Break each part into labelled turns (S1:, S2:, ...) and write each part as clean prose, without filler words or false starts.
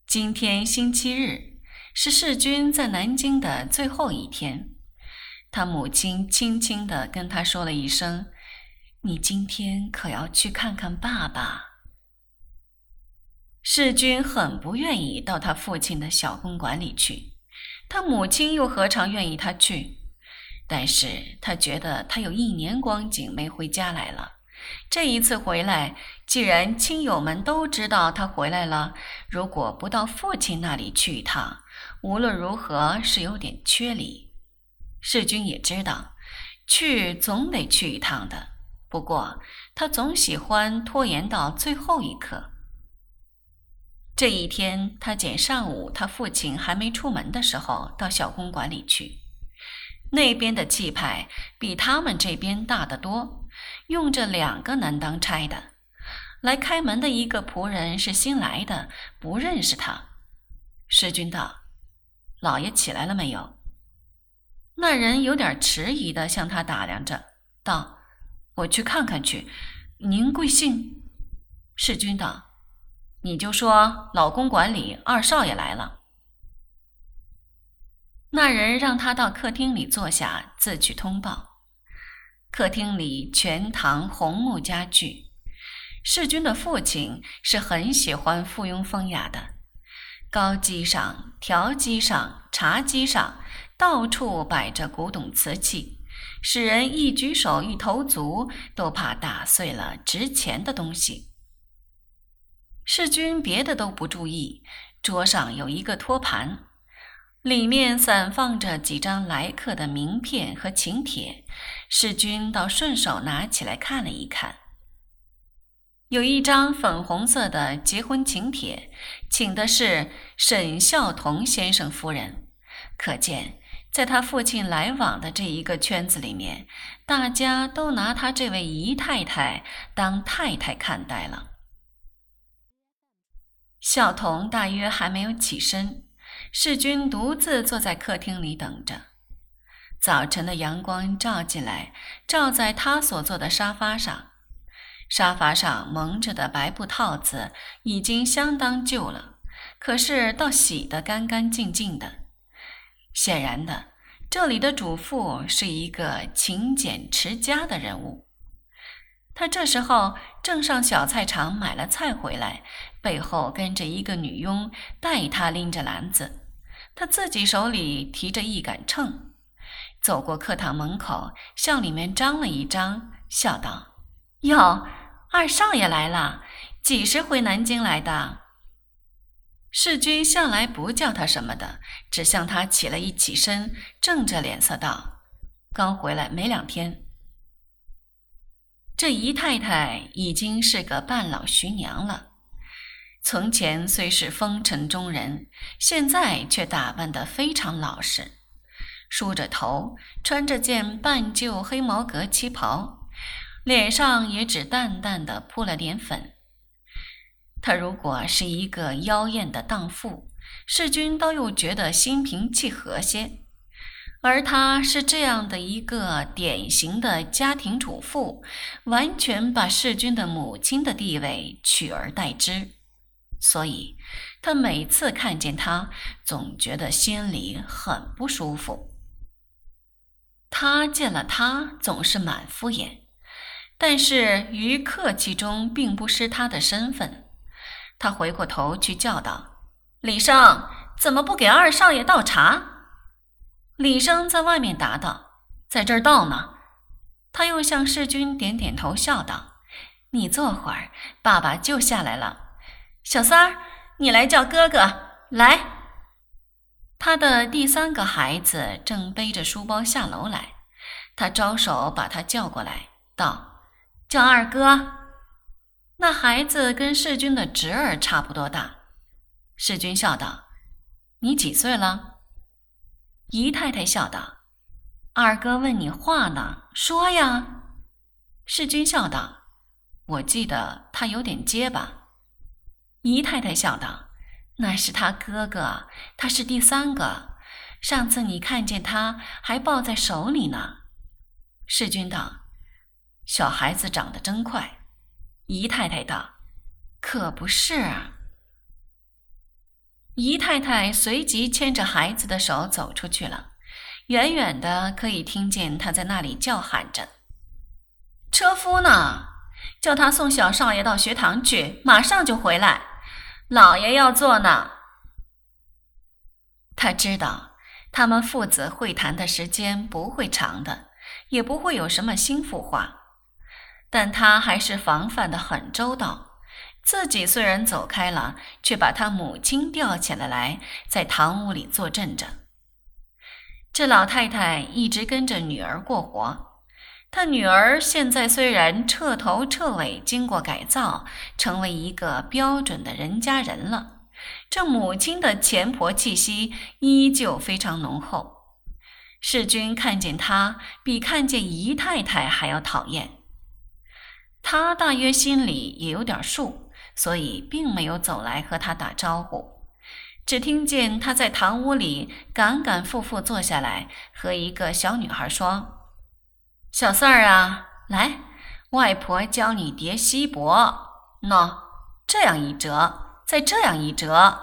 S1: 今天星期日，是世君在南京的最后一天。他母亲轻轻地跟他说了一声：“你今天可要去看看爸爸。”世君很不愿意到他父亲的小公馆里去，他母亲又何尝愿意他去？但是他觉得他有1年光景没回家来了。这一次回来，既然亲友们都知道他回来了，如果不到父亲那里去一趟，无论如何是有点缺礼。世君也知道，去总得去一趟的，不过他总喜欢拖延到最后一刻。这一天，他拣上午他父亲还没出门的时候到小公馆里去。那边的气派比他们这边大得多，用着2个能当差的。来开门的一个仆人是新来的，不认识他。世君道：“老爷起来了没有？”那人有点迟疑地向他打量着，道：“我去看看去，您贵姓？”世君道：“你就说老公馆里2少爷来了。”那人让他到客厅里坐下，自去通报。客厅里全堂红木家具。世君的父亲是很喜欢附庸风雅的，高机上、条机上、茶几上，到处摆着古董瓷器，使人一举手一投足都怕打碎了值钱的东西。世君别的都不注意，桌上有一个托盘，里面散放着几张来客的名片和请帖，世君倒顺手拿起来看了一看。有一张粉红色的结婚请帖，请的是沈孝同先生夫人，可见在他父亲来往的这一个圈子里面，大家都拿他这位姨太太当太太看待了。孝同大约还没有起身，世君独自坐在客厅里等着。早晨的阳光照进来，照在他所坐的沙发上。沙发上蒙着的白布套子已经相当旧了，可是倒洗得干干净净的。显然的，这里的主妇是一个勤俭持家的人物。他这时候正上小菜场买了菜回来，背后跟着一个女佣，带他拎着篮子，他自己手里提着一杆秤，走过课堂门口，向里面张了一张，笑道：“哟，2少爷来了，几时回南京来的？”世君向来不叫他什么的，只向他起了一起身，正着脸色道：“刚回来没2天。”这姨太太已经是个半老徐娘了，从前虽是风尘中人，现在却打扮得非常老实，梳着头，穿着件半旧黑毛格旗袍，脸上也只淡淡地扑了点粉。她如果是一个妖艳的荡妇，世君倒又觉得心平气和些，而她是这样的一个典型的家庭主妇，完全把世君的母亲的地位取而代之，所以他每次看见她，总觉得心里很不舒服。他见了她总是满敷衍，但是于客气中并不失他的身份。他回过头去叫道：“李生，怎么不给2少爷倒茶？”李生在外面答道：“在这儿倒呢。”他又向世君点点头，笑道：“你坐会儿，爸爸就下来了。小三儿，你来叫哥哥来。”他的第3个孩子正背着书包下楼来，他招手把他叫过来，道：“叫2哥。”那孩子跟世君的侄儿差不多大。世君笑道：“你几岁了？”姨太太笑道：“2哥问你话呢，说呀。”世君笑道：“我记得他有点结巴。”姨太太笑道：“那是他哥哥，他是第3个，上次你看见他还抱在手里呢。”世君道：“小孩子长得真快。”姨太太道：“可不是啊。” 姨太太随即牵着孩子的手走出去了，远远的可以听见她在那里叫喊着：车夫呢？叫他送小少爷到学堂去，马上就回来，老爷要坐呢。他知道他们父子会谈的时间不会长的，也不会有什么心腹话，但他还是防范得很周到。自己虽然走开了，却把他母亲吊起来，在堂屋里坐镇着。这老太太一直跟着女儿过活，她女儿现在虽然彻头彻尾经过改造，成为一个标准的人家人了，这母亲的钱婆气息依旧非常浓厚。世君看见她比看见姨太太还要讨厌，他大约心里也有点数，所以并没有走来和她打招呼，只听见她在堂屋里反反复复坐下来，和一个小女孩说：小四儿啊，来，外婆教你叠锡箔，喏，这样一折，再这样一折。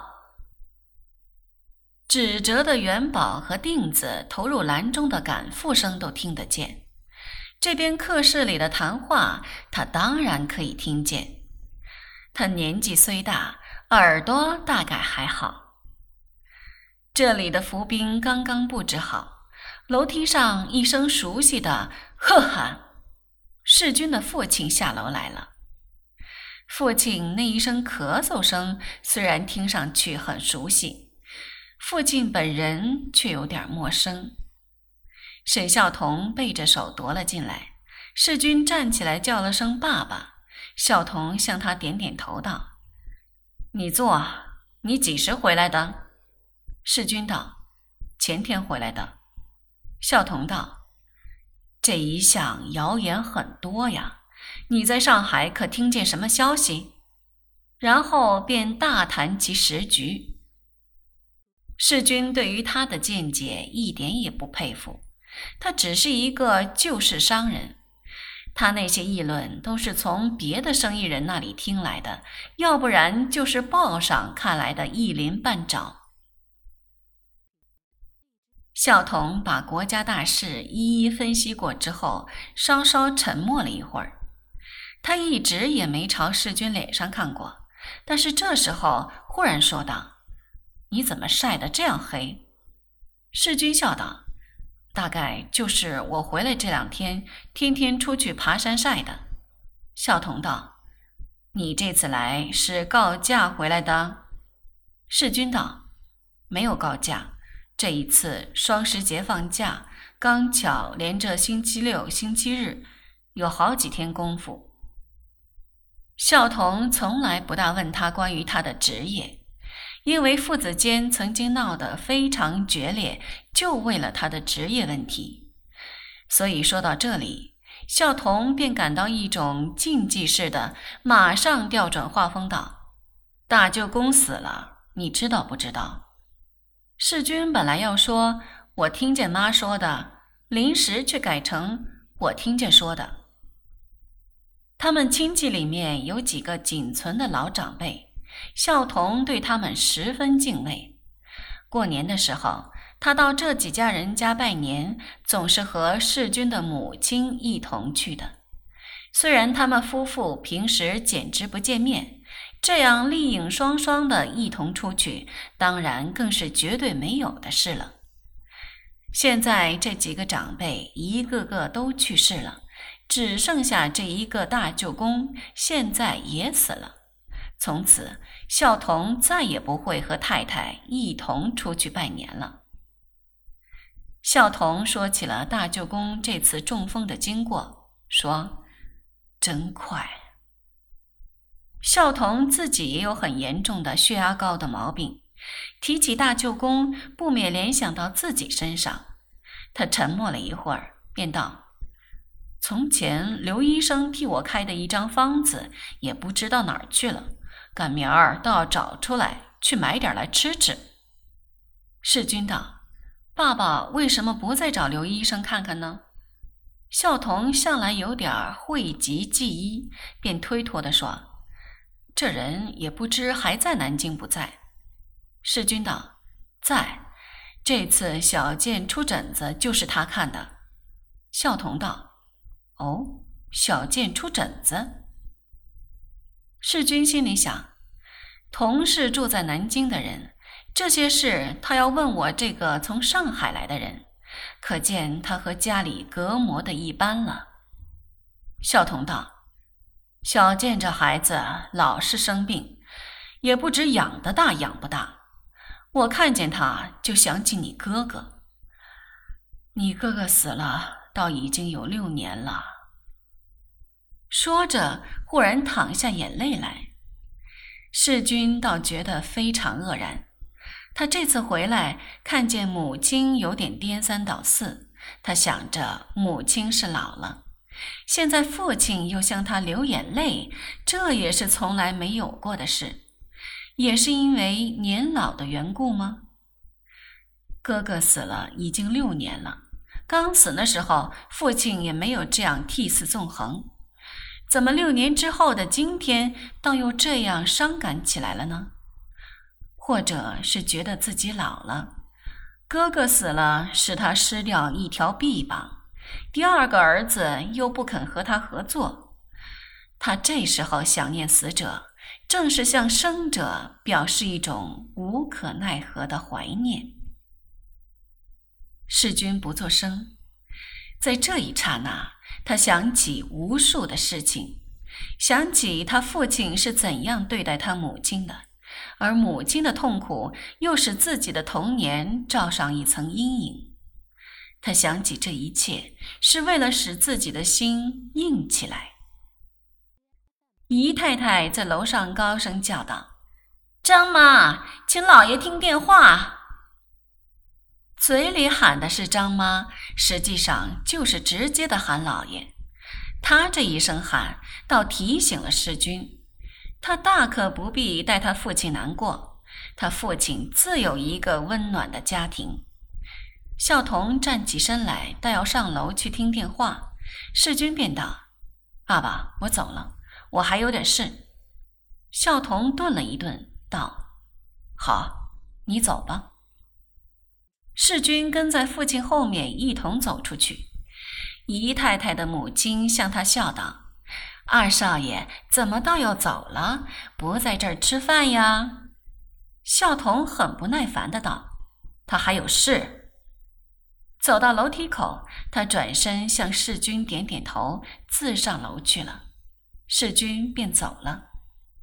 S1: 纸折的元宝和锭子投入篮中的赶赴声都听得见，这边客室里的谈话他当然可以听见。他年纪虽大，耳朵大概还好。这里的伏兵刚刚布置好，楼梯上一声熟悉的喝喊，世君的父亲下楼来了。父亲那一声咳嗽声虽然听上去很熟悉，父亲本人却有点陌生。沈孝同背着手踱了进来，世君站起来叫了声爸爸，孝同向他点点头道：你坐，你几时回来的？世君道：前天回来的。孝同道：这一向谣言很多呀，你在上海可听见什么消息？然后便大谈其时局。世君对于他的见解一点也不佩服，他只是一个旧式商人，他那些议论都是从别的生意人那里听来的，要不然就是报上看来的一鳞半爪。孝同把国家大事一一分析过之后，稍稍沉默了一会儿。他一直也没朝世君脸上看过，但是这时候忽然说道：你怎么晒得这样黑？世君笑道：大概就是我回来这2天，天天出去爬山晒的。孝同道：你这次来是告假回来的？世君道：没有告假，这一次双十节放假，刚巧连着星期六、星期日，有好几天功夫。孝同从来不大问他关于他的职业，因为父子间曾经闹得非常决裂，就为了他的职业问题。所以说到这里，孝同便感到一种禁忌似的，马上调转话锋道：大舅公死了，你知道不知道？世君本来要说我听见妈说的，临时却改成我听见说的。他们亲戚里面有几个仅存的老长辈，孝同对他们十分敬畏。过年的时候，他到这几家人家拜年，总是和世君的母亲一同去的。虽然他们夫妇平时简直不见面，这样丽影双双的一同出去，当然更是绝对没有的事了。现在这几个长辈一个个都去世了，只剩下这一个大舅公，现在也死了。从此，孝同再也不会和太太一同出去拜年了。孝同说起了大舅公这次中风的经过，说：真快。孝同自己也有很严重的血压高的毛病，提起大舅公，不免联想到自己身上。他沉默了一会儿，便道：从前刘医生替我开的一张方子，也不知道哪儿去了，赶明儿都要找出来，去买点来吃吃。世君道：爸爸为什么不再找刘医生看看呢？孝同向来有点讳疾忌医，便推脱地说：这人也不知还在南京不在。 世君道：在，这次小健出疹子就是他看的。孝童道：哦，小健出疹子？世君心里想，童是住在南京的人，这些事他要问我这个从上海来的人，可见他和家里隔膜的一般了。孝童道：小健这孩子老是生病，也不知养得大养不大，我看见他就想起你哥哥。你哥哥死了倒已经有6年了。说着忽然淌下眼泪来。世君倒觉得非常愕然，他这次回来看见母亲有点颠三倒四，他想着母亲是老了，现在父亲又向他流眼泪，这也是从来没有过的事，也是因为年老的缘故吗？哥哥死了已经6年了，刚死的时候父亲也没有这样涕泗纵横，怎么6年之后的今天倒又这样伤感起来了呢？或者是觉得自己老了，哥哥死了使他失掉一条臂膀，第2个儿子又不肯和他合作，他这时候想念死者，正是向生者表示一种无可奈何的怀念。世君不作声，在这一刹那，他想起无数的事情，想起他父亲是怎样对待他母亲的，而母亲的痛苦又使自己的童年罩上一层阴影。他想起这一切是为了使自己的心硬起来。姨太太在楼上高声叫道：张妈，请老爷听电话。嘴里喊的是张妈，实际上就是直接的喊老爷。他这一声喊倒提醒了世君，他大可不必带他父亲难过，他父亲自有一个温暖的家庭。孝童站起身来，待要上楼去听电话，世君便道：爸爸，我走了，我还有点事。孝童顿了一顿，道：好，你走吧。世君跟在父亲后面一同走出去。姨太太的母亲向他笑道：二少爷怎么倒要走了，不在这儿吃饭呀？孝童很不耐烦的道：他还有事。走到楼梯口，他转身向世君点点头，自上楼去了。世君便走了。